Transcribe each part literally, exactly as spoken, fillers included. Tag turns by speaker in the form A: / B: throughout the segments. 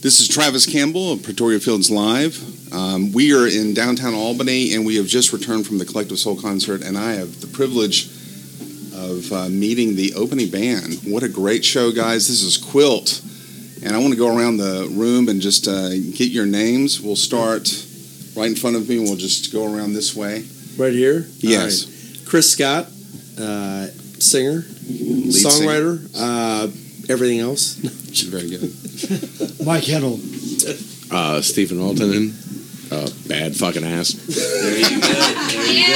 A: This is Travis Campbell of Pretoria Fields Live. Um, we are in downtown Albany, and we have just returned from the Collective Soul concert, and I have the privilege of uh, meeting the opening band. What a great show, guys. This is Quilt, and I want to go around the room and just uh, get your names. We'll start right in front of me, and we'll just go around this way.
B: Right here?
A: Yes.
B: Right. Chris Scott, uh, singer,
A: Lead
B: songwriter,
A: singer.
B: Uh, everything else.
A: Very good.
C: Mike Heddle.
D: Uh, Stephen Altonen, uh, bad fucking ass.
E: There you go. There you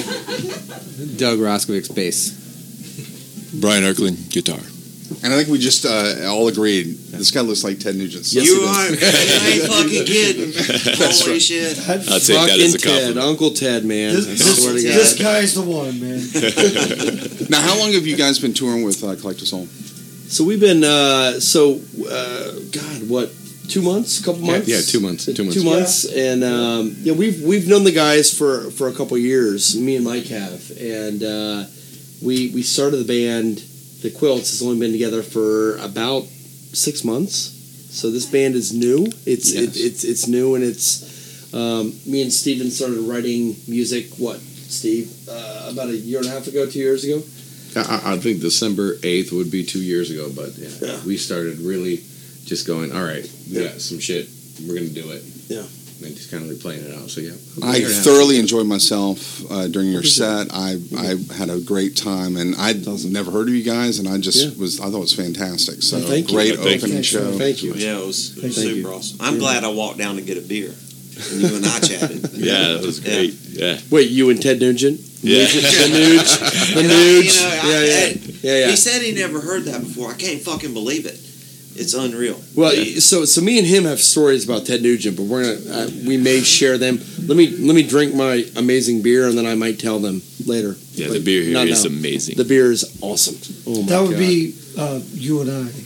E: go.
F: Doug Roskovic, bass.
G: Brian Erkling, guitar.
A: And I think we just uh, all agreed, this guy looks like Ted Nugent.
E: Yes, you are. I ain't fucking kidding. Holy
A: right.
E: shit.
G: I'll take that as a compliment.
B: Ted, Uncle Ted, man.
C: This,
B: I
C: this,
B: swear to God.
C: this guy's the one, man.
A: Now, how long have you guys been touring with uh, Collective Soul?
B: So we've been, uh, so, uh, God, what, two months, a couple months?
D: Yeah, yeah, two months, two months.
B: Two months, and um, yeah, we've we've known the guys for, for a couple years. Me and Mike have, and uh, we we started the band. The Quilts has only been together for about six months, so this band is new. It's
A: Yes.
B: it, it's it's new, and it's um, me and Steven started writing music. What, Steve? Uh, about a year and a half ago, two years ago.
D: I, I think December eighth would be two years ago, but yeah,
B: Yeah.
D: we started really just going, all right, we
B: Yeah.
D: got some shit, we're going to do it.
B: Yeah.
D: And just kind of replaying it out, so yeah.
A: I
D: Year and a half.
A: thoroughly enjoyed myself uh, during your set. I I had a great time, and I'd never heard of you guys, and I just
B: Yeah.
A: was I thought it was fantastic. So
B: Well, thank you.
A: great
G: Thank
A: opening
C: you.
A: show.
B: Thank you.
E: Yeah, it was, it was
B: Thank
E: super
B: you.
E: awesome. I'm
B: Yeah.
E: glad I walked down to get a beer. And you and I chatted.
G: Yeah, that was great. Yeah.
B: Wait, you and Ted Nugent?
G: Yeah.
B: Nugent, the Nuge, the
E: And I-
B: Nuge.
E: you know, I-
B: yeah, yeah,
E: I-
B: yeah, yeah.
E: He said he never heard that before. I can't fucking believe it. It's unreal.
B: Well, so so me and him have stories about Ted Nugent, but we're gonna uh, we may share them. Let me let me drink my amazing beer, and then I might tell them later.
G: Yeah,
B: But
G: the beer here
B: not
G: is
B: now.
G: amazing.
B: The beer is awesome. Oh my
C: That would
B: God.
C: be uh, you and I.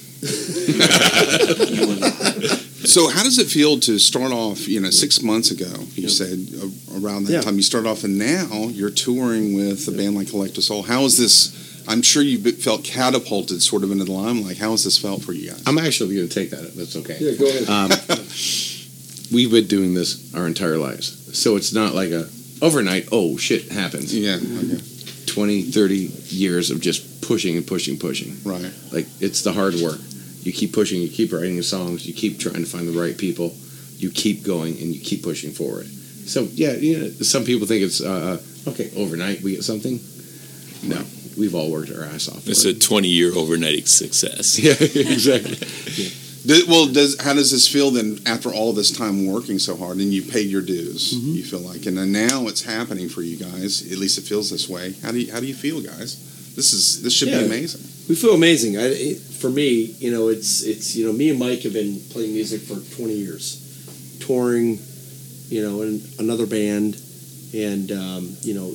E: You and I.
A: So how does it feel to start off? You know, six months ago, you
B: Yep.
A: said uh, around that
B: Yeah.
A: time you started off, and now you're touring with a band like Collective Soul. How is this? I'm sure you felt catapulted sort of into the limelight. How has this felt for you guys?
D: I'm actually going to take that. That's okay.
B: Yeah, go ahead.
D: Um, we've been doing this our entire lives. So it's not like a overnight, oh, shit happens.
A: Yeah. Okay.
D: twenty, thirty years of just pushing and pushing, pushing.
A: Right.
D: Like, it's the hard work. You keep pushing, you keep writing the songs, you keep trying to find the right people, you keep going, and you keep pushing forward. So, yeah, you know, some people think it's, uh, okay, overnight we get something. No, we've all worked our ass off. for
G: It's
D: it.
G: a twenty-year overnight success.
D: Yeah, exactly.
A: Does- well, does how does this feel then after all this time working so hard and you paid your dues?
B: Mhm.
A: You feel like, and then now it's happening for you guys. At least it feels this way. How do you how do you feel, guys? This is this should
B: Yeah.
A: be amazing.
B: We feel amazing. I, it, for me, you know, it's it's you know, me and Mike have been playing music for twenty years, touring, you know, in another band, and um, you know,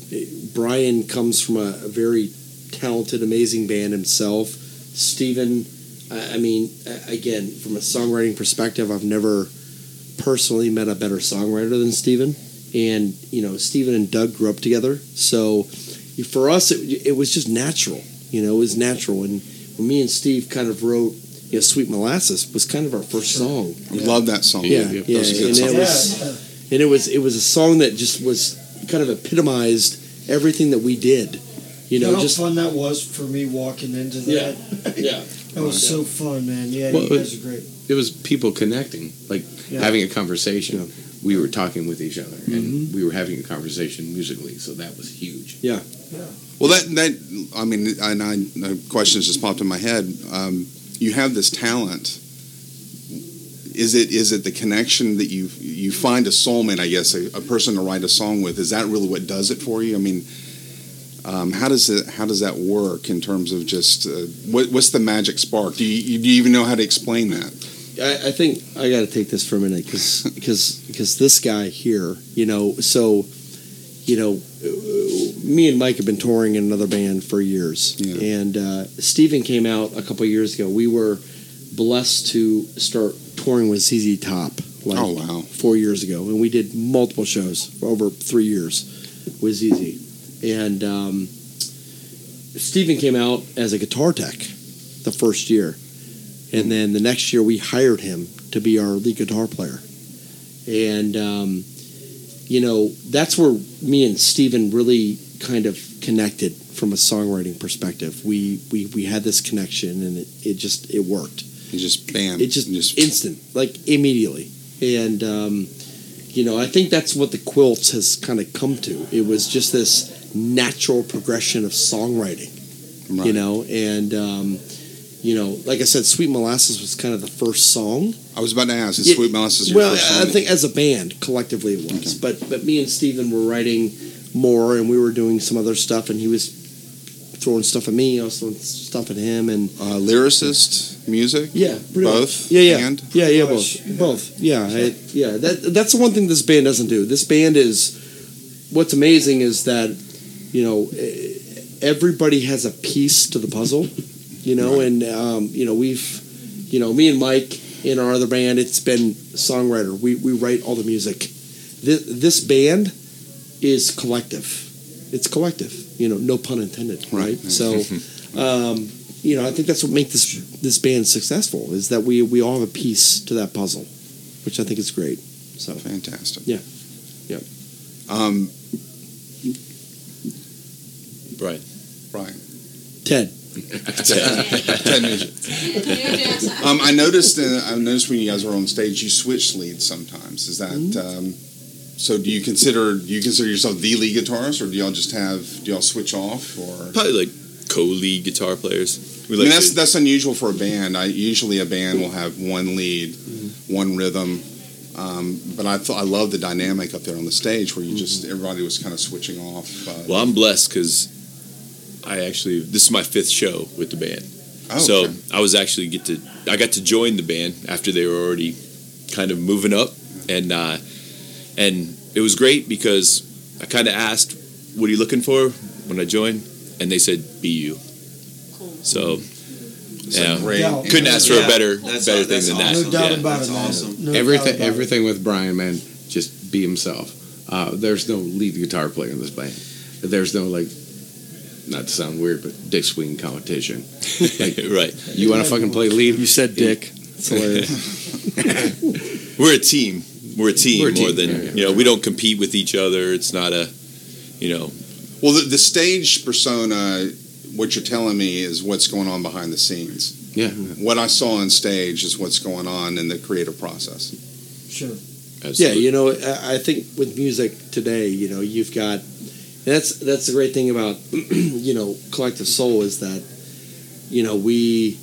B: Brian comes from a, a very talented, amazing band himself. Steven, I, I mean, a- again, from a songwriting perspective, I've never personally met a better songwriter than Steven. And you know, Steven and Doug grew up together, so for us, it, it was just natural. You know, it was natural. And when me and Steve kind of wrote, you know, "Sweet Molasses" was kind of our first song.
A: I love that song.
B: Yeah,
D: yeah,
B: yeah,
A: That was a good
B: and
A: song.
B: it was, and it was, it was a song that just was kind of epitomized everything that we did. You know,
C: how
B: just
C: fun that was for me walking into
B: Yeah.
C: that.
B: yeah,
C: That was so fun, man. Yeah,
D: Well,
C: you guys are great.
D: It was people connecting, like
C: Yeah.
D: having a conversation. We were talking with each other, and
B: Mhm.
D: we were having a conversation musically, so that was huge.
B: yeah.
A: Well, that that I mean, and I the questions just popped in my head. Um, you have this talent. Is it is it the connection that you you find a soulmate? I guess a, a person to write a song with. Is that really what does it for you? I mean, um, how does it how does that work in terms of just uh, what, what's the magic spark? Do you, do you even know how to explain that?
B: I, I think I got to take this for a minute because because because this guy here, you know, so you know, uh, me and Mike have been touring in another band for years,
A: Yeah.
B: and uh, Steven came out a couple of years ago. We were blessed to start touring with Z Z Top like
A: Oh, wow.
B: four years ago, and we did multiple shows for over three years with Z Z. And um, Steven came out as a guitar tech the first year. And then the next year we hired him to be our lead guitar player. And, um, you know, that's where me and Steven really kind of connected from a songwriting perspective. We we, we had this connection, and it, it just, it worked.
A: You just bam.
B: It just,
A: You just
B: instant, like immediately. And, um, you know, I think that's what the Quilts has kind of come to. It was just this natural progression of songwriting,
A: right.
B: you know, and, um, you know, like I said, Sweet Molasses was kind of the first song.
A: I was about to ask, is
B: Yeah,
A: Sweet Molasses your
B: well,
A: first song?
B: I think as a band, collectively it was.
A: Okay.
B: But but me and Steven were writing more, and we were doing some other stuff, and he was throwing stuff at me, I was throwing stuff at him, and
A: Uh, lyricist, music?
B: yeah, pretty
A: Both?
B: much. Yeah, yeah,
A: And?
B: yeah, yeah,
C: Gosh,
B: both, both. Yeah, I, yeah. That that's the one thing this band doesn't do. This band is what's amazing is that you know eh, everybody has a piece to the puzzle, you know,
A: Right.
B: and um, you know we've, you know, me and Mike in our other band, it's been songwriter. We we write all the music. This, this band is collective. It's collective. You know, no pun intended, right?
A: Right.
B: So. Um, you know, I think that's what makes this this band successful is that we we all have a piece to that puzzle, which I think is great. So
A: Fantastic.
B: Yeah. Yeah.
A: Um,
G: Brian.
A: Brian.
B: Ted.
A: Ted Nugent. Um, I noticed. Uh, I noticed when you guys were on stage, you switched leads sometimes. Is that
B: Mm-hmm.
A: um, so? Do you consider do you consider yourself the lead guitarist, or do y'all just have do y'all switch off? Or
G: Probably like co-lead guitar players. We
A: I
G: like
A: mean, that's
G: to-
A: that's unusual for a band. I usually a band will have one lead,
B: Mm-hmm.
A: one rhythm. Um, but I thought I love the dynamic up there on the stage where you just
B: Mm-hmm.
A: everybody was kind of switching off. Uh,
G: well, I'm blessed because I actually this is my fifth show with the band.
A: oh,
G: so
A: okay.
G: I was actually get to I got to join the band after they were already kind of moving up, and uh, and it was great because I kind of asked, "What are you looking for?" when I joined, and they said, "Be you." So
A: It's a
G: yeah,
A: great-
C: Yeah.
G: couldn't ask for
E: Yeah,
G: a better
E: that's-
G: better
E: that's
G: thing than that.
E: awesome.
C: No doubt
G: Yeah.
C: about
E: That's
C: it, man.
E: awesome.
C: No doubt
D: everything,
C: about it.
D: everything with Brian, man, just be himself. Uh, there's no lead guitar player in this band. There's no like, not to sound weird, but dick swinging competition. Like,
G: right.
D: you want to fucking play lead?
B: You said Dick. It's hilarious.
G: We're a team. We're a team
D: We're a
G: more
D: team,
G: than
D: yeah, yeah.
G: you know. We don't compete with each other. It's not a, you know,
A: Well, the, the stage persona, what you're telling me is what's going on behind the scenes.
D: Yeah.
A: What I saw on stage is what's going on in the creative process.
C: Sure.
B: Yeah,
G: absolutely.
B: you know, I I think with music today, you know, you've got that's that's the great thing about you know Collective Soul is that you know we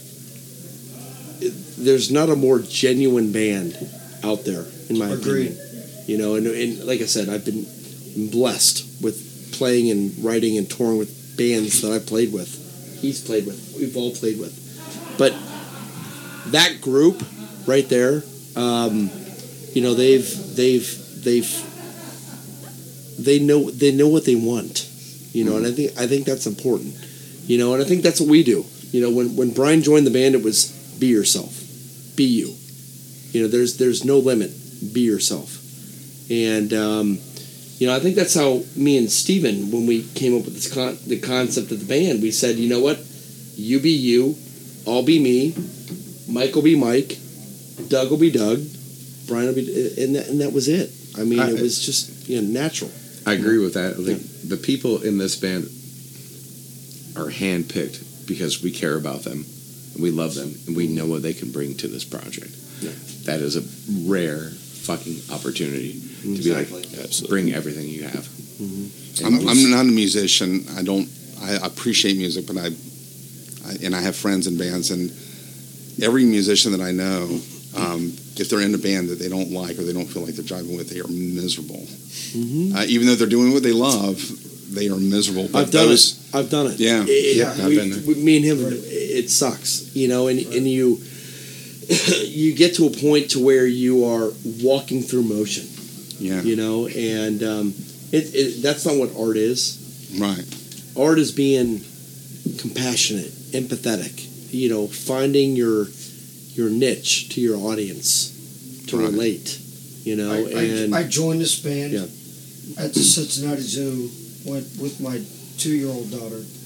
B: there's not a more genuine band out there in my
C: Agreed.
B: opinion. You know, and, and like I said, I've been blessed with playing and writing and touring with bands that I've played with. He's played with. We've all played with. But that group right there, um, you know, they've they've they've they know they know what they want. You know, and I think I think that's important. You know, and I think that's what we do. You know, when when Brian joined the band, it was be yourself, be you. You know, there's there's no limit. Be yourself, and um, you know, I think that's how me and Steven, when we came up with this con- the concept of the band, we said, you know what, you be you, I'll be me, Mike will be Mike, Doug will be Doug, Brian will be, and that, and that was it. I mean,
D: I-
B: it was just you know natural.
D: I agree with that. Like, the people in this band are handpicked because we care about them, and we love them, and we know what they can bring to this project.
B: Yeah.
D: That is a rare fucking opportunity to
E: Exactly.
D: be like,
G: Absolutely.
D: bring everything you have.
A: I'm,
D: And
A: I'm not a musician. I don't. I appreciate music, but I, I and I have friends in bands, and every musician that I know, um, if they're in a band that they don't like or they don't feel like they're jiving with, they are miserable.
B: Mm-hmm.
A: Uh, even though they're doing what they love, they are miserable. But
B: I've done
A: those,
B: it. I've done it.
A: Yeah.
B: It-
C: Yeah,
D: I've
B: we-
D: been there.
B: we- me and him, it sucks. You know, and and you you get to a point to where you are walking through motion.
A: Yeah,
B: You know, and um, it, it that's not what art is.
A: right.
B: Art is being compassionate, empathetic. You know, finding your your niche to your audience to
A: Right.
B: relate. You know,
C: I,
B: and
C: I, I joined this band
B: Yeah.
C: at the Cincinnati Zoo went with my two-year-old daughter,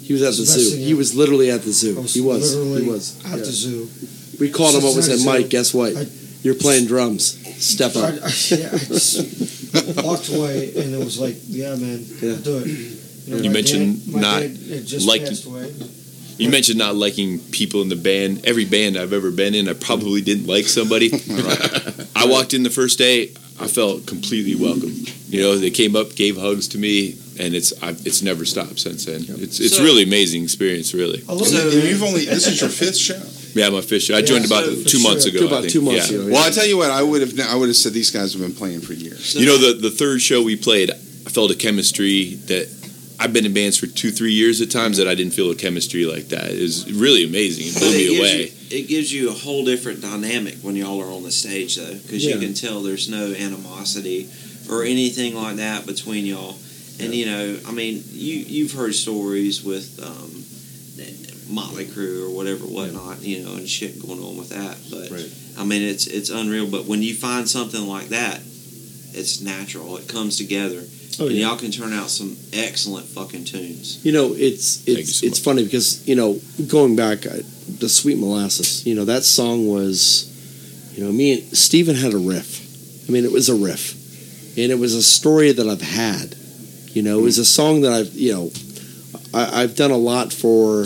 B: He was at the
C: It's
B: zoo.
C: messing
B: He
C: up.
B: was literally at the zoo.
C: I was
B: He was.
C: literally
B: He was.
C: at
B: Yeah.
C: the zoo.
B: We called him up and said,
C: Cincinnati
B: Mike,
C: Zoo.
B: guess what?
C: I-
B: You're playing drums. Step
C: I,
B: up.
C: I, yeah, I just walked away, and it was like, yeah, man,
B: Yeah.
C: I'll do it. know,
G: You
C: my
G: mentioned
C: dad, my
G: not
C: dad had just
G: liking-
C: passed away.
G: You mentioned not liking people in the band. Every band I've ever been in, I probably didn't like somebody. I walked in the first day, I felt completely welcome. You know, they came up, gave hugs to me, and it's I've, it's never stopped since then. It's it's
E: So-
G: really amazing experience, really.
C: I love
A: And,
C: it.
A: and you've only this is your fifth show.
G: Yeah, my fish. I joined
C: Yeah,
G: about
C: so-
G: two
C: for
G: months
C: sure.
G: ago.
B: About
G: I think.
B: two months
G: yeah.
B: ago.
A: Well, I tell you what, I would have I would have said these guys have been playing for years.
G: You know, the the third show we played, I felt a chemistry that I've been in bands for two, three years at times that I didn't feel a chemistry like that. It was really amazing. It blew
E: But it
G: me
E: gives
G: away.
E: You, it gives you a whole different dynamic when y'all are on the stage, though, because
B: Yeah.
E: you can tell there's no animosity or anything like that between y'all. And you know, I mean, you you've heard stories with um, Motley Crue or whatever, whatnot, you know, and shit going on with that. But
B: Right.
E: I mean, it's it's unreal. But when you find something like that, it's natural. It comes together,
B: Oh,
E: and
B: yeah.
E: y'all can turn out some excellent fucking tunes.
B: You know, it's
G: Thank
B: it's
G: you so
B: it's
G: much.
B: funny because you know, going back, I, the Sweet Molasses. You know, that song was, you know, me and Steven had a riff. I mean, it was a riff, and it was a story that I've had. You know, it was a song that I've you know, I, I've done a lot for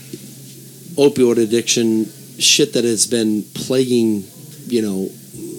B: opioid addiction, shit that has been plaguing, you know,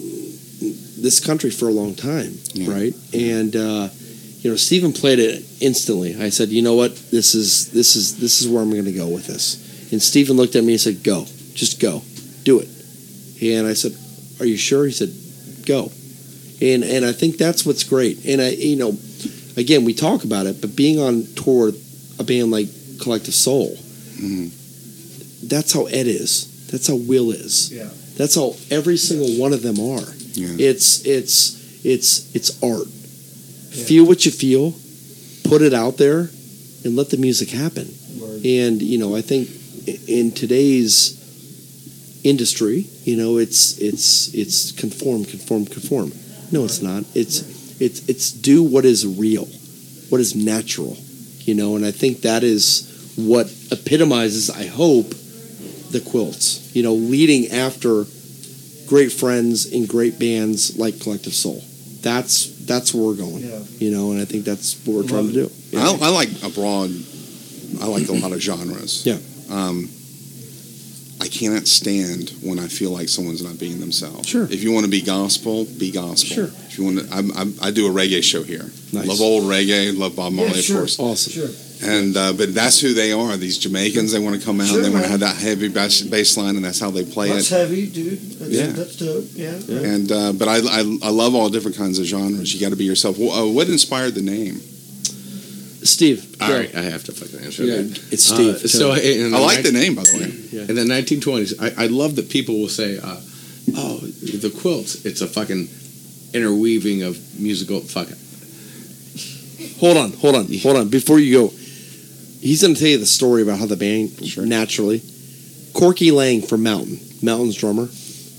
B: this country for a long time,
A: Yeah.
B: right? And uh, you know, Stephen played it instantly. I said, you know what, this is this is this is where I'm going to go with this. And Stephen looked at me and said, go, just go, do it. And I said, are you sure? He said, go. And and I think that's what's great. And I, you know, again, we talk about it, but being on tour with a band like Collective Soul,
A: Mhm.
B: that's how Ed is. That's how Will is.
C: Yeah.
B: That's how every single one of them are.
A: Yeah.
B: It's it's it's it's art.
C: Yeah.
B: Feel what you feel, put it out there, and let the music happen.
C: Word.
B: And you know, I think i- in today's industry, you know, it's it's it's conform, conform, conform. No, it's not. It's it's it's do what is real, what is natural. You know, and I think that is what epitomizes, I hope, the Quilts. You know, leading after great friends and great bands like Collective Soul. That's that's where we're going.
C: Yeah.
B: You know, and I think that's what we're trying to do. Yeah.
A: I, I like a broad. I like a lot of genres.
B: Yeah.
A: Um, I cannot stand when I feel like someone's not being themselves.
B: Sure.
A: If you want to be gospel, be gospel.
B: Sure.
A: If you want to, I'm, I'm, I do a reggae show here.
B: Nice.
A: Love old reggae. Love Bob Marley,
C: Yeah, sure.
A: of course.
B: Awesome.
C: Sure.
A: And uh, but that's who they are. These Jamaicans. They want to come out.
C: Sure,
A: they want to
C: man.
A: have that heavy bass, bass line, and that's how they play
C: That's
A: it.
C: heavy, dude. That's,
A: Yeah.
C: that's dope. Yeah. yeah.
A: And uh, but I, I I love all different kinds of genres. You got to be yourself. Wh- Uh, what inspired the name?
B: Steve.
D: All
B: go.
D: right, I have to fucking answer
B: Yeah,
D: that.
B: it's Steve.
D: Uh, so in
A: I like the
D: nine-
A: name, by the way.
D: In the nineteen twenties, I, I love that people will say, uh, "Oh, the Quilts." It's a fucking interweaving of musical. Fuck it.
B: Hold on, hold on, hold on. Before you go, he's going to tell you the story about how the band
A: Sure.
B: naturally. Corky Lang from Mountain, Mountain's drummer.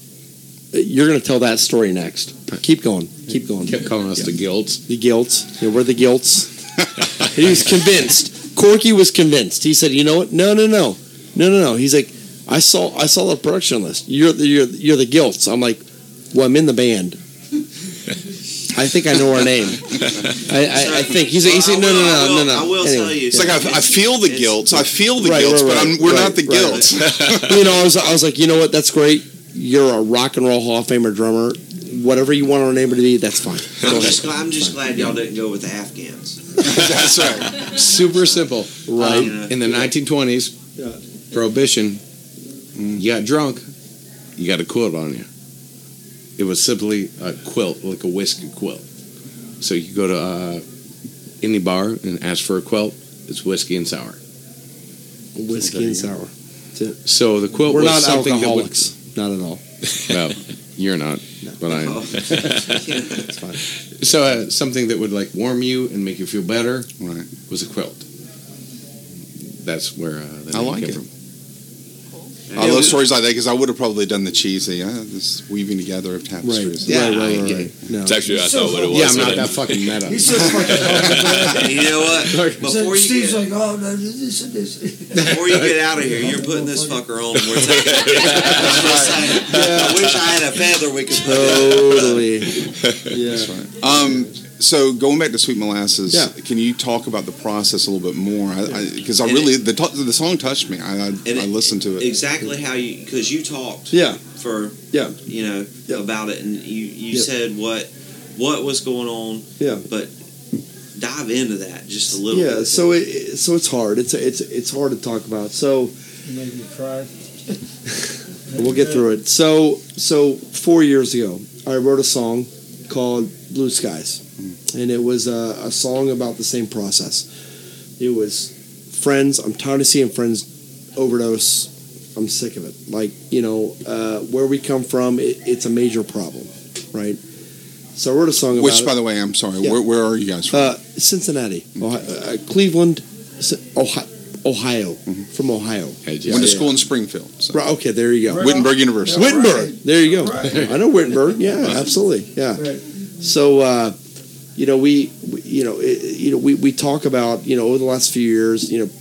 B: You're going to tell that story next. Keep going, keep going.
D: Kept calling us the Guilts.
B: The Gilts. Yeah, we're the Gilts. And he was convinced. Corky was convinced. He said, "You know what? No, no, no, no, no, no." He's like, "I saw, I saw the production list. You're the, you're, you're the Gilts." I'm like, "Well, I'm in the band. I think I know our name. I, I, I think." He's like, he said, "No, no, no, no, no."
E: I will
B: Anyway.
E: tell you.
A: It's like I, I feel the
E: It's-
A: guilt. I feel the
B: Right,
A: guilt,
B: right,
A: but
B: right,
A: I'm, we're
B: right,
A: not the
B: right.
A: guilt.
B: You know, I was, I was like, you know what? That's great. You're a rock and roll Hall of Famer drummer. Whatever you want our name to be, that's fine. Go
E: I'm
B: ahead.
E: just, glad, I'm just glad y'all didn't go with the Afghans.
A: That's right.
D: Super simple.
B: Right.
D: Um, in the nineteen twenties,
B: Yeah.
D: Prohibition, you got drunk, you got a quilt on you. It was simply a quilt, like a whiskey quilt. So you go to uh, any bar and ask for a quilt, it's whiskey and sour.
B: Whiskey and sour.
D: So the quilt
B: We're
D: was
B: not
D: something
B: alcoholics. Not at all.
D: that would, well, you're not, but I am.
E: Oh.
B: It's fine.
D: So uh, something that would like warm you and make you feel better
A: Right.
D: was a quilt. That's where uh, the
A: I
D: name
A: like
D: came
A: it.
D: from.
A: I love stories like that because I would have probably done the cheesy, yeah, this weaving together of tapestries.
B: Right,
D: Yeah,
B: right, right,
D: yeah.
B: right. No.
G: It's actually I
C: So
G: thought what it was.
D: Yeah, I'm not
G: when I-
D: that fucking meta.
C: He's so fucking hungry.
E: You know what?
C: So
E: Before you
C: Steve's
E: get
C: like, oh, no, this and this.
E: before you get out of here, you're putting this fucker on. And we're taking I wish I had a feather we could put in.
B: Totally. Yeah.
A: That's right. Um, so going back to Sweet Molasses,
B: Yeah.
A: can you talk about the process a little bit more? Because I, because I
E: And
A: really the t- the song touched me. I I,
E: And
A: I listened to it.
E: Exactly how you, because you talked
B: Yeah.
E: for,
B: Yeah.
E: you know,
B: Yeah.
E: about it, and you, you
B: Yeah.
E: said what what was going on,
B: Yeah.
E: but dive into that just a little
B: Yeah.
E: bit.
B: So it so it's hard. It's it's it's hard to talk about. So
C: You made me cry.
B: we'll get through it. So so four years ago, I wrote a song called Blue Skies, and it was a, a song about the same process. It was friends. I'm tired of seeing friends overdose. I'm sick of it. Like, you know, uh, where we come from, it, it's a major problem, right? So I wrote a song about
A: Which,
B: it.
A: by the way, I'm sorry.
B: Yeah.
A: Where, where are you guys from?
B: Uh, Cincinnati, Ohio, uh, Cleveland, Ohio, Ohio from Ohio.
D: Hey,
A: Went
D: yeah.
A: to
B: yeah.
A: school in Springfield. So.
B: Right, okay, there you go.
C: Right.
A: Wittenberg University.
C: Yeah.
B: Wittenberg.
C: Right.
B: There you go.
C: Right.
B: I know Wittenberg. Yeah, absolutely. Yeah.
C: Right.
B: So, uh, you know, we, we you know, it, you know, we, we talk about, you know, over the last few years, you know,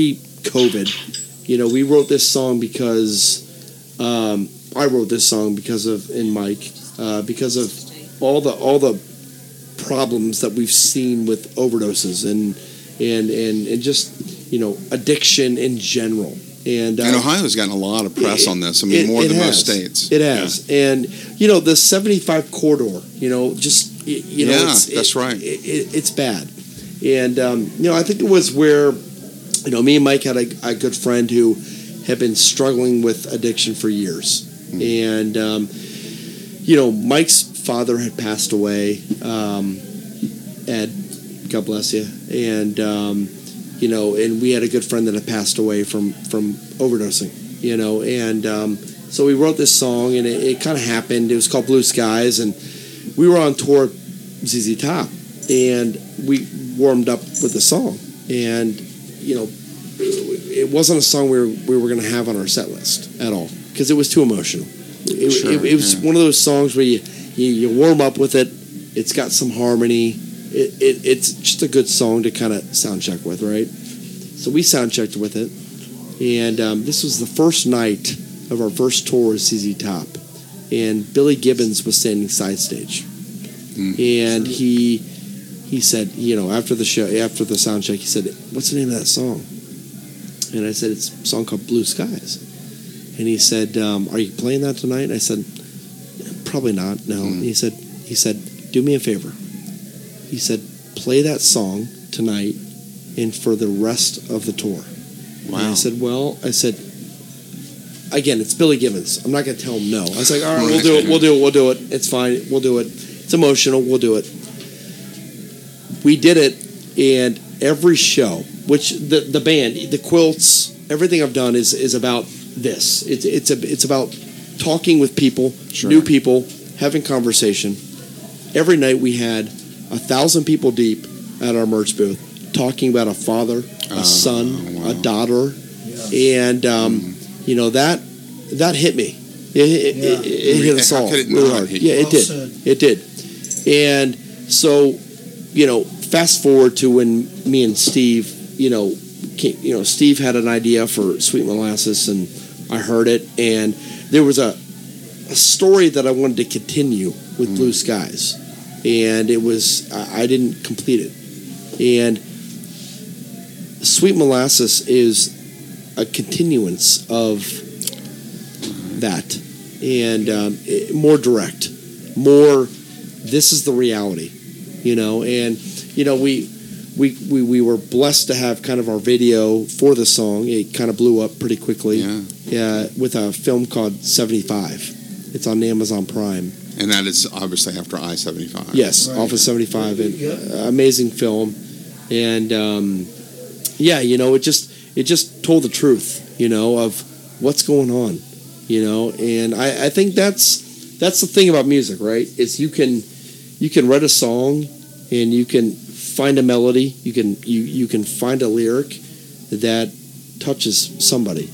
B: pre-COVID, you know, we wrote this song because um, I wrote this song because of and Mike uh, because of all the all the problems that we've seen with overdoses and and and and just, you know, addiction in general. And, uh,
A: And Ohio's gotten a lot of press
B: it-
A: on this. I mean,
B: it-
A: more
B: it
A: than
B: has.
A: most states.
B: It has, and you know the seventy-five corridor. You know, just y- you know,
A: Yeah,
B: it's,
A: that's
B: it-
A: right.
B: It, it, it's bad, and um, you know, I think it was where, you know, me and Mike had a, a good friend who had been struggling with addiction for years,
A: Hmm.
B: and um, you know, Mike's father had passed away. Um, Ed, God bless you, and. Um, You know, and we had a good friend that had passed away from from overdosing. You know, and um, so we wrote this song, and it, it kind of happened. It was called Blue Skies, and we were on tour with Z Z Top, and we warmed up with the song, and you know, it wasn't a song we were we were going to have on our set list at all because it was too emotional. It,
A: Sure,
B: it, it was
A: yeah.
B: one of those songs where you, you you warm up with it. It's got some harmony. It, it, it's just a good song to kind of sound check with, right? So we sound checked with it, and um, this was the first night of our first tour with Z Z Top, and Billy Gibbons was standing side stage,
A: Mm.
B: and he he said, you know, after the show, after the sound check, he said, "What's the name of that song?" And I said, "It's a song called Blue Skies," and he said, um, "Are you playing that tonight?" And I said, "Probably not, no."
A: Mm.
B: And he said, "He said, do me a favor." He said, "Play that song tonight and for the rest of the tour." And I
A: Wow.
B: said, "Well," I said, "again, it's Billy Gibbons. I'm not going to tell him no." I was like, "All right, we'll do it. We'll do it. We'll do it. It's fine. We'll do it. It's emotional. We'll do it." We did it, and every show, which the the band, the Quilts, everything I've done is is about this. It's it's a, it's about talking with people,
A: Sure.
B: new people, having conversation. Every night we had a thousand people deep at our merch booth talking about a father, a
A: Oh,
B: son,
A: wow.
B: a daughter, and um, you know that that hit me. It, it,
C: Yeah.
B: it, it hit us
A: How
B: all
A: could it
B: really
A: not
B: hard.
A: hit you?
B: Yeah, it
C: Well
B: did.
C: said.
B: It did. And so, you know, fast forward to when me and Steve, you know, came, you know, Steve had an idea for Sweet Molasses, and I heard it, and there was a, a story that I wanted to continue with
A: Mm.
B: Blue Skies, and it was I, I didn't complete it, and Sweet Molasses is a continuance of that, and um, it- more direct, more. This is the reality, you know, and you know we, we we we were blessed to have kind of our video for the song. It kind of blew up pretty quickly,
A: Yeah.
B: yeah, with a film called seventy-five. It's on Amazon Prime.
A: And that is obviously after I seventy-five.
B: Yes,
C: Right.
B: Office seventy-five, and
C: Yeah.
B: uh, amazing film, and um, yeah, you know, it just it just told the truth, you know, of what's going on, you know, and I, I think that's that's the thing about music, right? Is you can you can write a song, and you can find a melody, you can you you can find a lyric that touches somebody,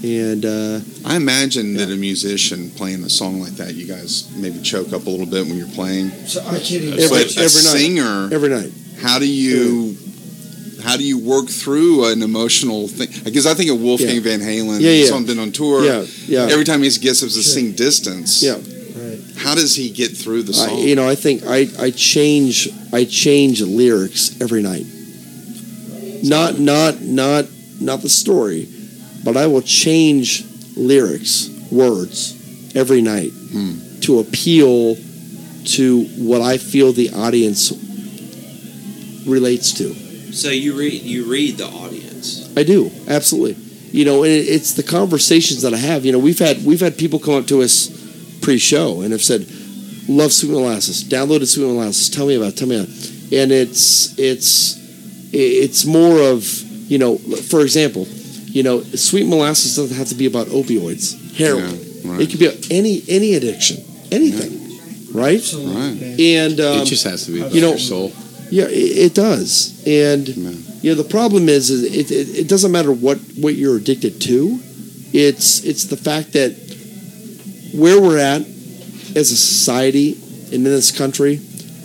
B: And uh,
A: I imagine
B: Yeah.
A: that a musician playing a song like that, you guys maybe choke up a little bit when you're playing.
C: So I can't even.
B: Every-
A: but a
B: every night.
A: singer,
B: every night.
A: how do you how do you work through an emotional thing? Because I think of Wolfgang
B: Yeah.
A: Van Halen,
B: Yeah, yeah.
A: something on tour.
B: Yeah, yeah.
A: Every time he gets up to
C: Sure.
A: sing Distance,
B: Yeah.
C: Right.
A: how does he get through the
B: I,
A: song?
B: you know, I think I, I change I change lyrics every night. Not not not not the story, but I will change lyrics, words every night
A: Hmm.
B: to appeal to what I feel the audience relates to.
E: So you read you read the audience.
B: I do, absolutely. You know, and it, it's the conversations that I have. You know, we've had we've had people come up to us pre-show and have said, "Love Sweet Molasses, downloaded Sweet Molasses. Tell me about, it, tell me about." it." And it's it's it's more of, you know, for example, you know, Sweet Molasses doesn't have to be about opioids, heroin.
A: Yeah, right.
B: It could be any any addiction, anything, right?
C: Absolutely,
A: Right.
C: man.
B: And um,
D: it just has to be about
B: you know-
D: your soul.
B: yeah, it, it does. And
A: Yeah.
B: you know, the problem is, is it, it, it doesn't matter what, what you're addicted to. It's it's the fact that where we're at as a society and in this country,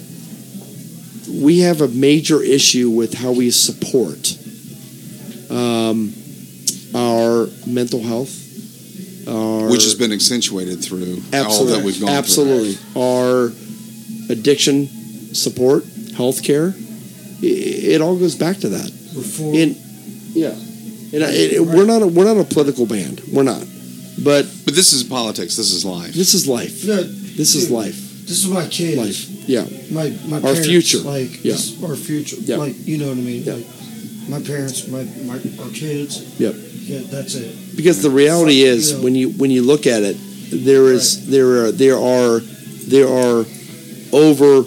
B: we have a major issue with how we support um, our mental health, our
A: Which has been accentuated through all
B: absolutely,
A: that we've gone
B: absolutely, our addiction support, healthcare. It, it all goes back to that.
C: Before
B: And yeah, and I, it, we're not a, we're not a political band. We're not, but
A: through. But this is politics. This is life.
B: this is life.
C: no,
B: This is
C: dude,
B: life.
C: This is my kids.
B: Life. Yeah.
C: My my
B: Our
C: parents,
B: future.
C: Like
B: Yeah.
C: this, our future.
B: Yeah.
C: Like you know what I mean.
B: Yeah.
C: Like my parents, my, my our kids.
B: Yep.
C: Yeah, that's it.
B: Because the reality
C: Fuck,
B: is,
C: you know.
B: when you when you look at it, there is there are there are there are over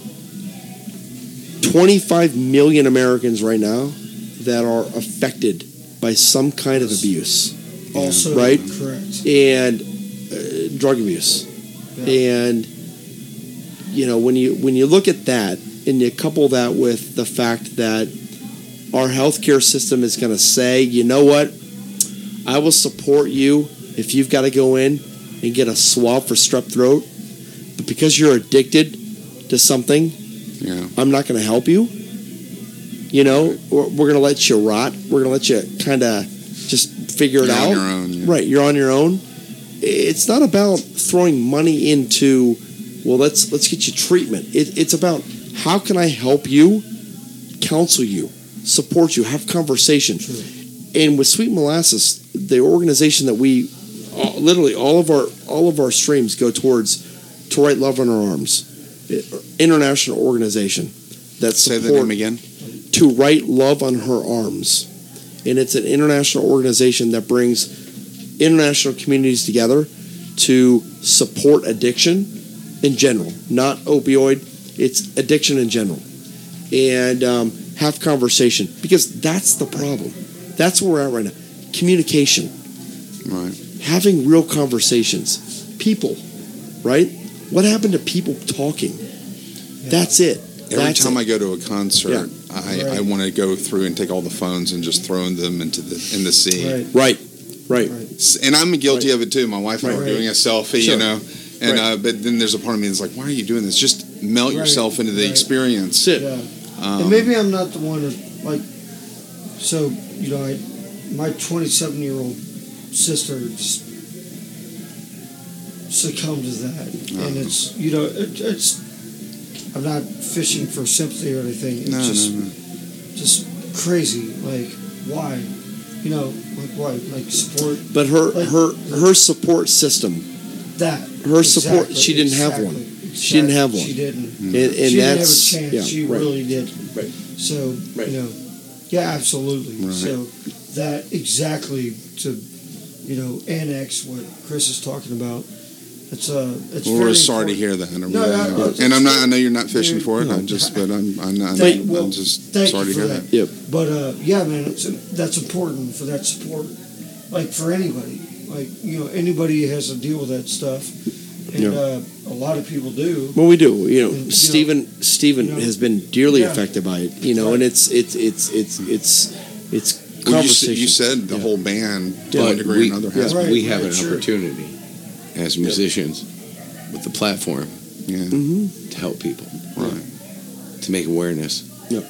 B: twenty-five million Americans right now that are affected by some kind of abuse
C: Also,
B: Right?
C: correct.
B: and uh, drug abuse.
C: Yeah.
B: And you know, when you when you look at that and you couple that with the fact that our healthcare system is going to say, you know what, I will support you if you've got to go in and get a swab for strep throat, but because you're addicted to something,
A: Yeah.
B: I'm not going to help you. You know, we're, we're going to let you rot. We're going to let you kind of just figure it
A: You're
B: out.
A: on your own. Yeah.
B: Right, you're on your own. It's not about throwing money into, well, let's let's get you treatment. It, it's about how can I help you, counsel you, support you, have conversation.
C: True.
B: And with Sweet Molasses, the organization that we, all, literally all of our all of our streams go towards To Write Love on Our Arms, international organization that
A: Say
B: support
A: the name again.
B: To Write Love on Her Arms. And it's an international organization that brings international communities together to support addiction in general, not opioid, it's addiction in general. And um, have conversation, because that's the problem. That's where we're at right now. Communication,
A: Right.
B: having real conversations. People, right? What happened to people talking? That's it.
A: Every
B: That's
A: time
B: it.
A: I go to a concert, I,
C: Right.
A: I want to go through and take all the phones and just throw them into the in the sea.
C: Right.
B: Right, right.
C: Right.
A: S- And I'm guilty of it too. My wife and I
B: Right.
A: were doing a selfie,
B: Sure.
A: you know, and
B: Right.
A: uh, but then there's a part of me that's like, why are you doing this? Just melt
C: Right.
A: yourself into the
C: Right.
A: experience.
B: That's it.
C: Yeah.
A: Um,
C: And maybe I'm not the one to like. So you know, I, my twenty-seven year old sister just succumbed to that, and
A: Oh.
C: it's you know it, it's. I'm not fishing for sympathy or anything. It's
A: no,
C: just
A: no, no.
C: just crazy. Like why, you know, like why, like support
B: But her
C: Like-
B: her her support system,
C: that.
B: her support,
C: Exactly,
B: she didn't have one.
C: exactly,
B: She didn't have
C: exactly.
B: one.
C: She didn't.
B: and, and
C: she didn't have a
B: that's
C: chance.
B: yeah,
C: she
B: right.
C: really did.
B: Right.
C: So
B: Right.
C: you know, yeah, absolutely.
A: Right.
C: So that exactly to you know annex what Chris is talking about. It's uh, it's
A: Well,
C: very
A: we're sorry to
C: important.
A: hear that. I'm
C: No,
A: really-
C: no, no,
A: and I'm not.
C: it's-
A: I know you're not fishing
C: you're-
A: for it.
B: no.
A: I'm just, but I'm. I'm, I'm,
C: Thank-
A: I'm,
C: well,
A: just
C: Thank
A: sorry
C: you
A: to
C: for
A: hear
C: that.
A: that.
B: Yep.
C: But uh, yeah, man, it's that's important for that support. Like for anybody, like you know, anybody has to deal with that stuff, and
B: Yeah.
C: uh, a lot of people do.
B: Well, we do. You know,
C: And, you know,
B: Stephen Stephen
C: you know,
B: has been dearly
C: yeah.
B: affected by it. You know,
C: Right.
B: and it's it's it's it's it's it's
A: Well, you, s-
B: conversation.
A: you said the
B: Yeah.
A: whole band, to
B: Yeah.
A: one degree
D: we,
A: or another, has.
C: Right,
D: we have
C: right,
D: an
C: sure.
D: opportunity as musicians with the platform
A: Yeah,
B: Mm-hmm.
D: to help people,
A: right.
D: to make awareness.
B: Yep.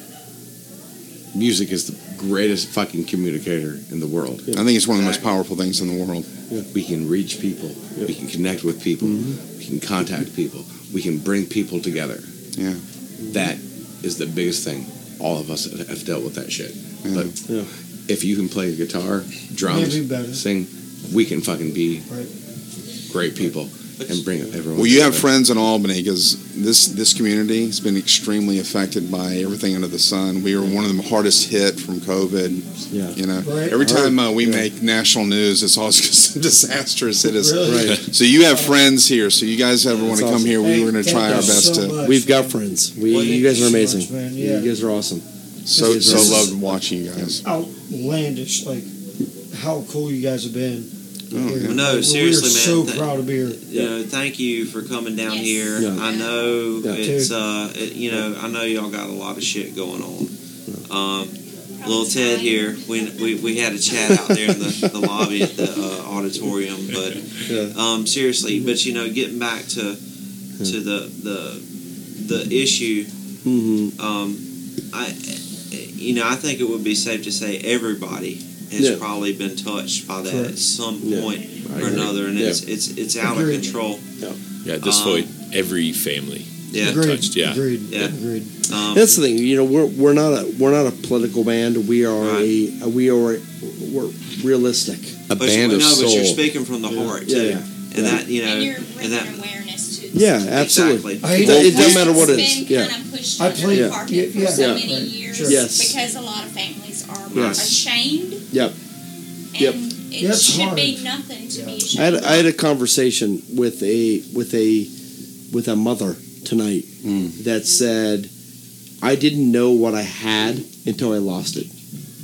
D: Music is the greatest fucking communicator in the world.
A: I think it's one of the most powerful things in the world.
D: We can reach people. We can connect with people.
B: Mm-hmm.
D: We can contact people. We can bring people together.
A: Yeah.
D: That is the biggest thing. All of us have dealt with that shit.
A: Yeah.
D: But
B: Yeah.
D: if you can play guitar, drums,
C: Maybe better.
D: sing, we can fucking be
C: Right.
D: great people and bring everyone
A: Well, you have
D: together.
A: friends in Albany because this this community has been extremely affected by everything under the sun. We were one of the hardest hit from COVID.
B: Yeah.
A: You know,
C: Right.
A: every time uh, we
B: Yeah.
A: make national news, it's always some disastrous hit us.
C: Really?
B: Right.
A: So you have friends here. So you guys ever want to
B: That's
A: come
B: awesome.
A: here? We
C: Hey,
A: were going to
C: thank
A: try
C: you
A: our best
C: so
A: to.
C: much,
B: We've got
C: man.
B: friends. We,
E: Well,
B: you guys are
C: so much,
B: amazing.
C: man. Yeah.
B: You guys are awesome.
A: So
B: This
A: so
B: is-
A: loved watching you guys.
C: Outlandish, like how cool you guys have been.
A: Oh,
C: here.
A: yeah.
E: Well, no,
C: Like,
E: seriously,
C: we're
E: man,
C: so
E: th-
C: proud to be here.
E: You know, thank you for coming down
F: Yes.
E: here.
B: Yeah.
E: I know
B: Yeah.
E: it's uh, it, you know, I know y'all got a lot of shit going on. Um, little Ted here, we, we we had a chat out there in the, the lobby at the uh, auditorium, but
B: Yeah.
E: um, seriously, but you know, getting back to to the the the issue,
B: Mm-hmm.
E: um, I you know, I think it would be safe to say everybody has
B: Yeah.
E: probably been touched by that
C: Correct.
E: at some
B: Yeah.
E: point
D: I
E: or
D: agree.
E: another, and
B: Yeah.
E: it's it's it's out
C: Agreed.
E: of control.
G: Yeah, at this
E: Um,
G: point, every family.
E: Yeah.
C: Agreed.
G: touched, yeah.
C: Agreed.
E: Yeah.
C: Agreed.
E: Um,
B: That's the thing. You know, we're we're not a we're not a political band. We are
E: Right.
B: a we are a, we're realistic.
D: A
E: but
D: band
E: you,
D: of
E: no, but you're
D: soul.
E: speaking from the heart too,
B: Yeah, yeah.
E: and
B: Yeah.
E: that you know,
F: and you're
E: and
F: bringing
E: that
F: awareness to the
B: Yeah,
F: situation.
B: absolutely.
E: exactly.
C: I hate
B: It
C: to-
B: doesn't matter what it
F: It's
B: is.
F: been
B: Yeah.
F: kind of pushed
C: I
F: under
C: played-
F: the carpet
C: yeah,
F: for
C: yeah,
F: so
C: right,
F: many
C: right,
F: years
C: sure.
B: Yes.
F: because a lot of families are
B: Yes.
F: ashamed.
B: Yep.
F: And
B: Yep.
F: it
C: That's
F: should
C: hard.
F: be nothing to be ashamed
B: I had,
F: of.
B: I had a conversation with a with a with a mother tonight
A: Mm.
B: that said, "I didn't know what I had until I lost it."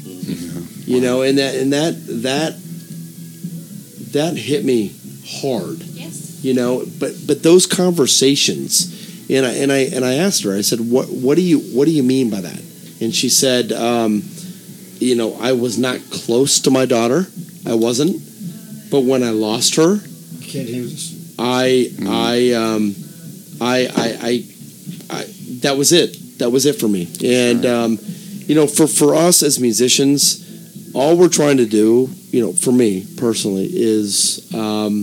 B: You know, and that and that that that hit me hard.
F: Yes.
B: You know, but but those conversations, and I and I and I asked her. I said, "What what do you what do you mean by that?" And she said, um, "You know, I was not close to my daughter. I wasn't, but when I lost her."
C: You can't hear this.
B: I I um I I I, I that was it. That was it for me. And um, you know, for for us as musicians, all we're trying to do, you know, for me personally, is um,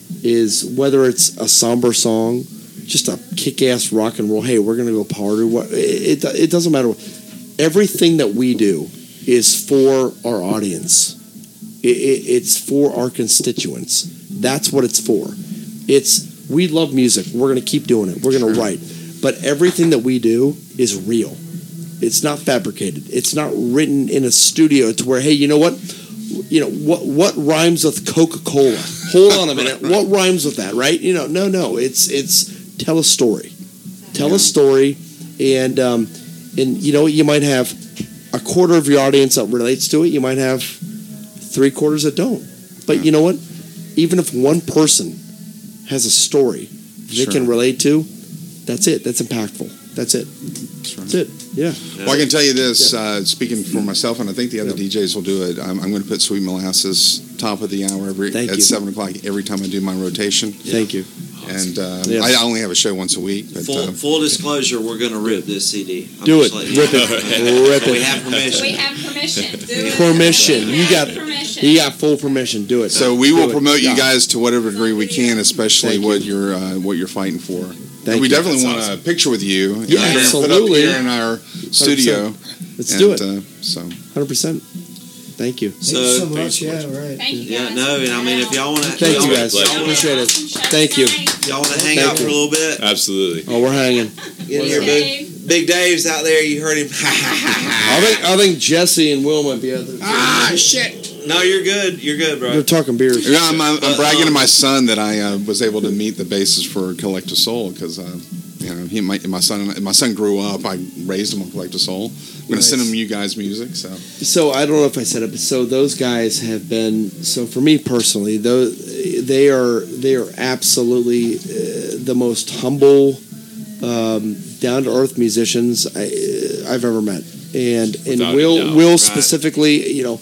B: is whether it's a somber song, just a kick-ass rock and roll. Hey, we're gonna go party. What it it, it doesn't matter. Everything that we do is for our audience. It, it, it's for our constituents. That's what it's for. It's we love music. We're going to keep doing it. We're going to
A: Sure.
B: write. But everything that we do is real. It's not fabricated. It's not written in a studio to where, hey, you know what? You know what? What rhymes with Coca-Cola? Hold on a minute. What rhymes with that? Right? You know, no, no. It's it's tell a story. Tell
A: Yeah.
B: a story, and um, and you know you might have a quarter of your audience that relates to it. You might have three quarters that don't. But
A: Yeah.
B: you know what? Even if one person has a story they
A: Sure.
B: can relate to, that's it. That's impactful. That's it.
A: That's right.
B: That's it. Yeah.
A: Well, I can tell you this, uh, speaking for myself, and I think the other
B: Yeah.
A: D Js will do it. I'm, I'm going to put Sweet Molasses top of the hour every
B: Thank
A: at
B: you.
A: seven o'clock every time I do my rotation.
B: Thank you.
A: And um,
B: Yes.
A: I only have a show once a week, but
E: Full,
A: uh,
E: full disclosure, we're going to rip this C D. I'm
B: Do
E: just
B: it.
E: letting you
B: Rip
E: know.
B: it. Rip
E: We
B: it.
E: have permission.
F: We have permission. Do it.
B: Permission.
F: We
B: You
F: have
B: got-
F: permission.
B: You got full permission. Do it.
A: so we
B: Do
A: will
B: it.
A: promote you
B: Yeah.
A: guys to whatever degree we can, especially
B: Thank
A: what you're uh, what you're fighting for.
B: Thank
A: And we
B: you.
A: definitely
G: That's
A: want a picture with you. and
B: Yeah,
A: we're gonna
B: absolutely.
A: Put up here in our studio.
B: Let's
A: and,
B: do it.
A: Uh, so
B: one hundred percent. Thank you.
C: Thank you so
E: So-
C: much. Yeah, right.
F: Thank you
E: Yeah,
F: guys.
E: no, and I mean, if y'all want to,
B: Thank you, guys.
G: Pleasure.
B: Appreciate it.
F: Awesome show
B: Thank you.
F: tonight.
E: y'all want to hang
B: Thank
E: out
B: you.
E: for a little bit.
G: Absolutely.
B: Oh, we're hanging.
E: Get in here,
F: Dave.
E: big, big Dave's out there. You heard him.
B: I think I think Jesse and Will might be out there.
A: ah shit.
E: No, you're good. You're good,
B: They're
E: bro.
B: talking beers.
A: Yeah, I'm, I'm, I'm
E: Uh,
A: bragging to
E: um,
A: my son that I uh, was able to meet the basis for Collective Soul because uh, you know he my, my son my son grew up. I raised him on Collective Soul. I'm going to send him you guys music. So
B: So I don't know if I said it, but so those guys have been. So for me personally, those they are they are absolutely uh, the most humble, um, down to earth musicians I, I've ever met, and and
G: Without a
B: Will
G: doubt.
B: Will
E: Right.
B: specifically, you know,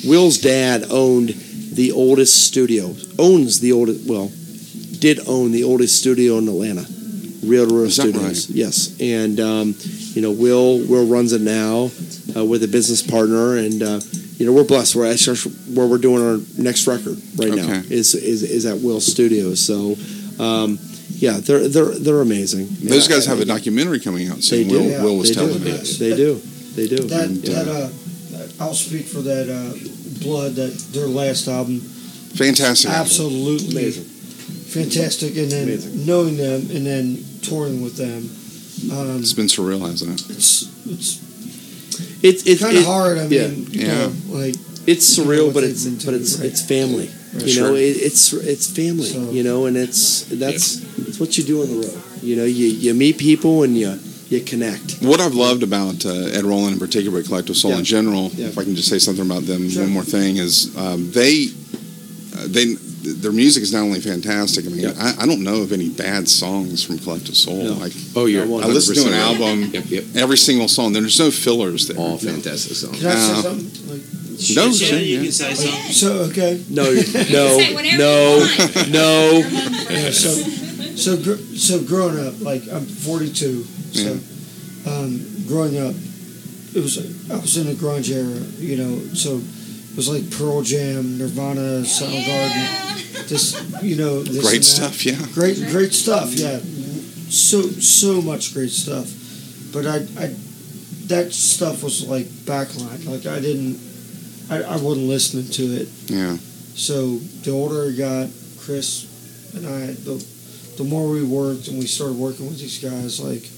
B: Will's dad owned the oldest studio, owns the oldest, well, did own the oldest studio in Atlanta, Real to Real
A: Is that
B: Studios. Yes, and um, you know, Will Will runs it now uh, with a business partner, and uh, you know, we're blessed. We're actually where we're doing our next record right now
A: Okay.
B: is is is at Will Studios. So. Um, yeah, they're they're they're amazing.
A: Those
B: Yeah,
A: guys
B: I-
A: have a documentary coming out soon.
B: They do.
A: Will,
C: Yeah,
A: Will was
B: they
A: telling
B: do.
A: me.
B: They do. They do.
C: That
B: Yeah.
C: that uh, I'll speak for that uh, Blood, that their last album.
A: Fantastic. album.
C: Absolutely
B: Amazing.
C: fantastic, and then
B: Amazing.
C: knowing them and then touring with them. Um,
A: It's been surreal, hasn't it?
C: it's it's
B: It's it's
C: kind of
B: it-
C: hard. I
B: yeah.
C: mean, you
A: Yeah.
C: know, like
B: It's
C: You know
B: surreal,
C: what
B: but
C: they've
B: it's
C: been
B: but
C: to,
B: it's
C: right.
B: it's family. You
A: Sure.
B: know, it, it's it's family.
C: So-
B: You know, and it's that's it's what you do on the road. You know, you you meet people and you you connect.
A: What I've loved about uh, Ed Roland in particular, but Collective Soul
B: Yeah.
A: in general,
B: Yeah.
A: if I can just say something about them,
C: Sure.
A: one more thing is um, they, uh, they, their music is not only fantastic. I mean,
B: Yeah.
A: I, I don't know of any bad songs from Collective Soul.
B: No.
A: Like
D: Oh, you're
B: I want-
A: I listened to an
D: one hundred percent
A: album,
D: Yep, yep.
A: every single song. There's no fillers there.
D: All fantastic songs.
C: can I say
A: Uh,
C: something? Like,
A: No,
E: yeah,
A: sure,
E: you
A: yeah.
E: can say something.
C: so okay.
B: No,
F: You
B: no,
F: can say whatever
B: no,
F: you want.
B: no.
C: Yeah, so so gr- so growing up, like I'm forty-two, so um, growing up, it was I was in the grunge era, you know, so it was like Pearl Jam, Nirvana, Soundgarden,
F: Yeah.
C: this, you know, this
A: Great
C: and that.
A: stuff, yeah.
C: Great, great stuff. Yeah, so so much great stuff. But I, I that stuff was like backline. Like I didn't, I, I wasn't listening to it.
A: Yeah.
C: So the older I got, Chris and I, the the more we worked and we started working with these guys, like,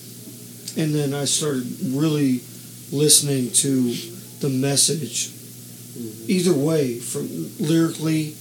C: and then I started really listening to the message. Either way, from lyrically,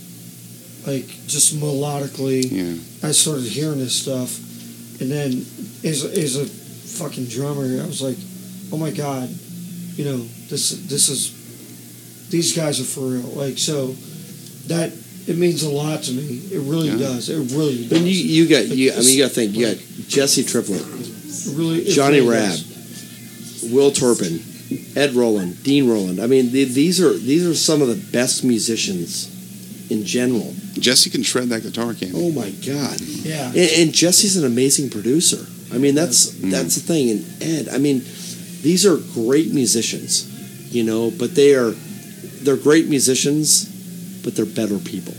C: like just melodically,
A: Yeah.
C: I started hearing this stuff, and then as a, as a fucking drummer, I was like, oh my god, you know, this this is these guys are for real. Like, so that it means a lot to me. It really
A: Yeah.
C: does. It really does.
B: And you you got you. I mean, you got to think. You got Jesse Triplett,
C: It really, it
B: Johnny
C: really
B: Rabb,
C: does.
B: Will Turpin, Ed Roland, Dean Roland. I mean, the, these are these are some of the best musicians in general.
A: Jesse can shred that guitar, can he?
B: Oh my God!
C: Yeah.
B: And, and Jesse's an amazing producer. I mean, that's
A: Mm.
B: that's the thing. And Ed, I mean, these are great musicians, you know, but they are they're great musicians, but they're better people.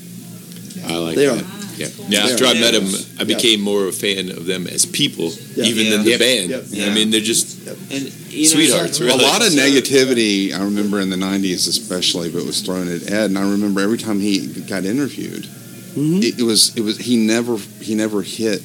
D: I like
B: They
D: that.
B: are.
G: Yeah, yeah. After I met them, I became more of a fan of them as people,
B: Yeah.
G: even than
E: Yeah.
G: the band.
B: Yep.
E: Yeah.
G: I mean, they're just
E: And you know,
G: sweethearts.
C: exactly.
G: Really.
A: A lot of negativity, I remember in the nineties especially, but was thrown at Ed, and I remember every time he got interviewed,
B: Mhm.
A: it, it was it was he never he never hit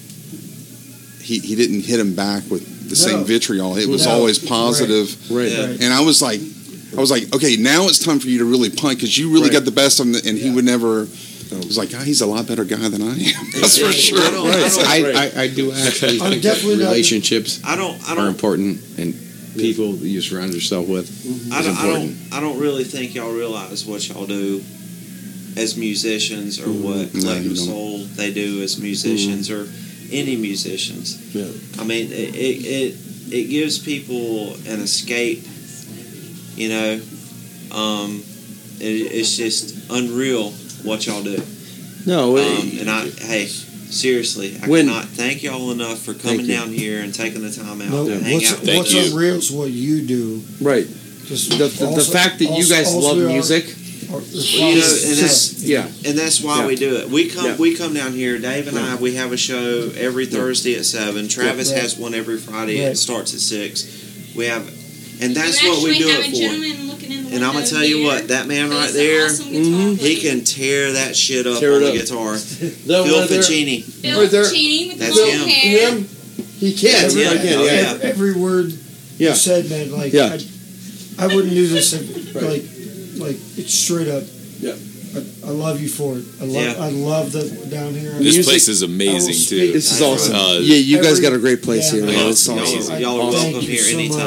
A: he he didn't hit him back with the same
C: No.
A: vitriol. It was
C: No.
A: always positive,
B: Right.
E: Yeah.
C: Right.
A: and I was like, I was like, okay, now it's time for you to really punt because you really
B: Right.
A: got the best of him, and he
C: Yeah.
A: would never. I was like, God, he's a lot better guy than I am. That's for
E: I
A: sure.
E: don't- I don't-
D: I, I, I do actually
C: I'm
D: think
C: definitely
D: that
C: not-
D: relationships
E: I don't. I
D: are
E: don't.
D: important, and people that you surround yourself with
E: I
D: is
E: don't, I
D: important.
E: don't. I don't really think y'all realize what y'all do as musicians, or what
A: No, you
E: Collective
A: don't.
E: Soul they do as musicians, or any musicians.
B: Yeah.
E: I mean, it, it it it gives people an escape. You know, um, it, it's just unreal what y'all do.
B: No, it-
E: Um, and I, hey, seriously, I
B: When-
E: cannot thank y'all enough for coming
B: you.
E: down here and taking the time out
C: No,
E: to hang
C: what's
E: out.
G: Thank
C: what's
G: you.
C: unreal is what you do.
B: right.
C: 'Cause
B: The, the, the
C: also-
B: fact that you
C: also-
B: guys
C: also
B: love
C: our-
B: music,
C: our-
E: You know,
B: is
E: and
B: just yeah.
E: And that's why
B: Yeah.
E: we do it. We come
B: Yeah.
E: we come down here, Dave and
B: Yeah.
E: I, we have a show every Thursday at seven. Travis
C: Right.
E: has one every Friday.
C: Right.
E: It starts at six. We have and that's
F: You
E: what we
F: actually
E: do
F: have
E: it
F: a
E: for.
F: gentleman looking in the
E: And I'm gonna
F: window
E: tell you
F: there.
E: what, that man right
F: Plays
E: there,
F: an awesome guitar
B: Mhm.
E: he
F: player.
E: can tear that shit up
B: Tear
E: on
B: it
E: the
B: up.
E: guitar.
B: The
E: Phil
B: one there-
E: Ficini.
F: Bill
B: right there.
F: Cheney with
E: That's
F: the long
E: him.
F: hair.
B: Him, he can.
E: That's
B: He
E: him.
B: really can,
E: Oh,
B: yeah.
E: yeah.
C: Every, every word
B: Yeah.
C: you said, man. Like,
B: Yeah.
C: I, I wouldn't do this if,
B: Right.
C: like, like it's straight up.
B: Yeah.
C: I, I love you for it. I love,
E: Yeah.
C: I love the down here.
G: This
B: Music-
G: place is amazing
C: I will
G: too.
B: This is
E: That's
B: awesome.
G: right. Uh,
B: yeah, you guys
C: every-
B: got a great place
C: yeah,
B: here,
C: man.
B: man. It's
E: Y'all,
B: awesome.
E: y'all are
C: Thank
E: welcome
C: you
E: here
C: so
E: anytime.
C: much.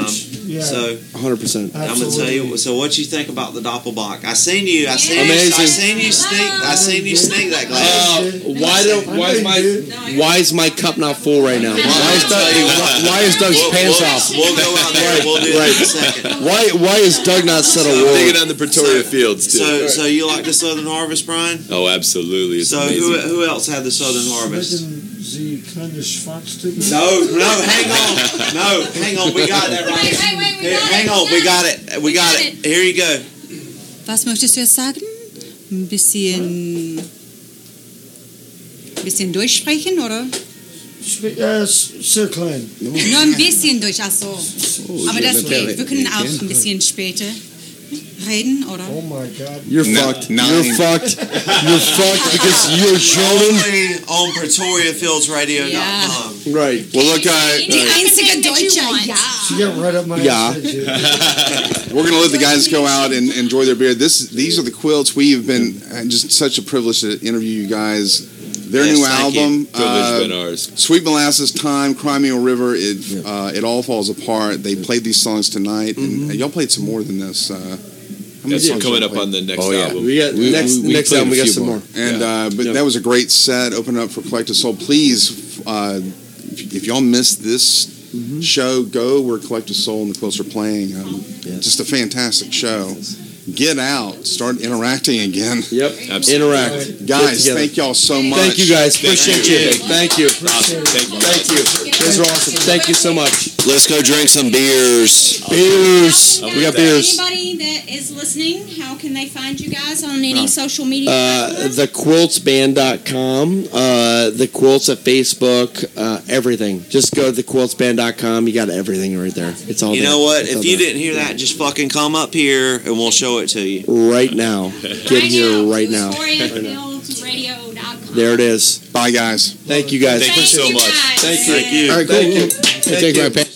C: Yeah.
E: So
B: one hundred percent.
E: I'm gonna tell you. So what you think about the Doppelbock? I seen you. I seen
B: Amazing.
E: you. I seen you sneak. I seen you sneak that glass.
B: Uh, why do why is my why is my cup not full right now? Why is Doug, why, why is Doug's
E: We'll,
B: pants
E: we'll,
B: off?
E: we'll go out there.
B: Right,
E: We'll do
B: right.
E: it in a second.
B: Why why is Doug not set a
G: I'm
B: roll?
G: digging on the Pretoria Fields too.
E: So so you like the Southern Harvest, Brian?
G: oh, absolutely. It's
E: So
G: amazing.
E: who who else had the Southern Harvest?
C: Schmecken Sie keine Schwarzstücke?
E: No, no, hang on, no, hang on. We got that right.
F: Wait, wait, wait, we
E: Here,
F: got
E: hang
F: it,
E: on,
F: we
E: we
F: got
E: got it. We got
F: got
E: it. Here you go.
H: Was möchtest du jetzt sagen? Ein bisschen, bisschen durchsprechen, oder?
C: Spe- Ja, ist sehr klein.
H: Nur ein bisschen durch, ach so. Aber
D: je
H: das
D: m'appelle
H: geht. Wir können auch
D: Etienne.
H: ein bisschen später reden, oder?
C: Oh my God.
B: You're
A: No,
B: fucked.
A: nine.
B: You're fucked. You're fucked because you're German.
E: Only on Pretoria Fields Radio dot com.
B: Right.
A: Well, look, uh,
H: Die einzige
F: Everything that you
H: Deutsche,
F: want.
H: ja.
C: She got right up my
B: Yeah.
C: ass. didn't you?
A: we're going to let the guys go out and enjoy their beer. This, these are the Quilts. We have been uh, just such a privilege to interview you guys. Their
E: Yes,
A: new
E: thank
A: album,
G: Privilege
A: uh,
G: been ours.
A: Sweet Molasses Time, Crimea River. It uh, it all falls apart. They played these songs tonight, and y'all played some more than this. Uh, how many
G: That's
A: songs
G: coming
A: y'all
G: up
A: played?
G: on the next
D: Oh, yeah.
G: album.
B: We got
D: We-
B: next
D: we- we
B: next
D: played
B: album.
D: a
B: We got
D: few
B: some
D: more.
B: more.
A: And uh, but
B: Yeah.
A: that was a great set. Open up for Collective Soul. Please, uh, if, if y'all missed this show, go where Collective Soul and the Quilts are playing. Um,
B: Yes.
A: Just a fantastic show. Get out, start interacting again.
B: Yep.
G: Absolutely.
B: Interact.
A: Guys,
B: together.
A: thank y'all so much.
B: Thank you guys.
G: Thank
B: Appreciate
G: you.
B: you. Thank you.
G: Awesome. Thank you.
B: Thank you. You guys are awesome. Thank you so much.
E: Let's go drink some beers.
B: Beers.
F: Now,
B: We got
F: for
B: beers.
F: Anybody that is listening, how can they find you guys on any social media
B: Uh,
F: platforms?
B: the quilts band dot com, uh, the quilts at Facebook, uh, everything. Just go to the quilts band dot com. You got everything right there. It's all
E: You
B: there.
E: know what?
B: It's all
E: If you
B: there.
E: didn't hear that, just fucking come up here and we'll show it to you.
B: right now, get here right now.
F: Victoria Fields Radio dot com.
B: There it is.
A: Bye, guys.
B: Thank you guys.
G: Thank you so much.
F: guys.
B: Thank you.
E: Thank you.
B: All right, cool.
D: Thank you.
B: Thank
D: I take
B: you.
D: my pen.